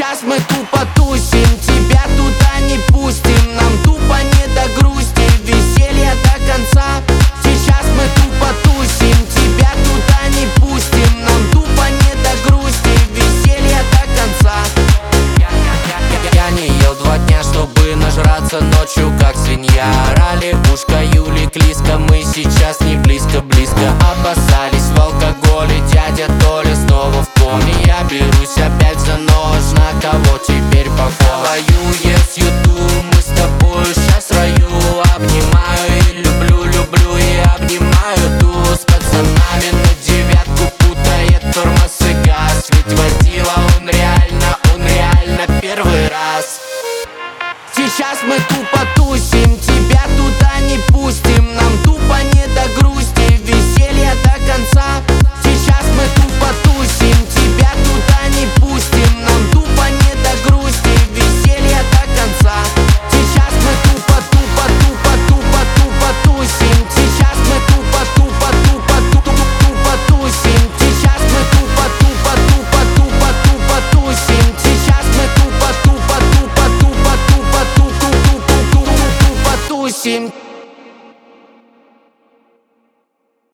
Сейчас мы тупо тусим, тебя туда не пустим. Нам тупо не до грусти, веселья до конца. Сейчас мы тупо тусим, тебя туда не пустим. Нам тупо не до грусти, веселья до конца. Я не ел 2 дня, чтобы нажраться ночью, как свинья. Орали ушко Юли Клиско, мы сейчас не близко-близко. Обоссались в алкоголе, дядя Толя снова в коме. Я берусь опять за нож, на кого теперь похож? Воюем с YouTube, мы с тобой сейчас в раю. Обнимаю и люблю, люблю и обнимаю. Ту с пацанами на 9-ку путает тормоз и газ. Ведь водила он реально первый раз. Сейчас мы тупо тусим, тебя туда не пустим. Нам тупо не до грусти.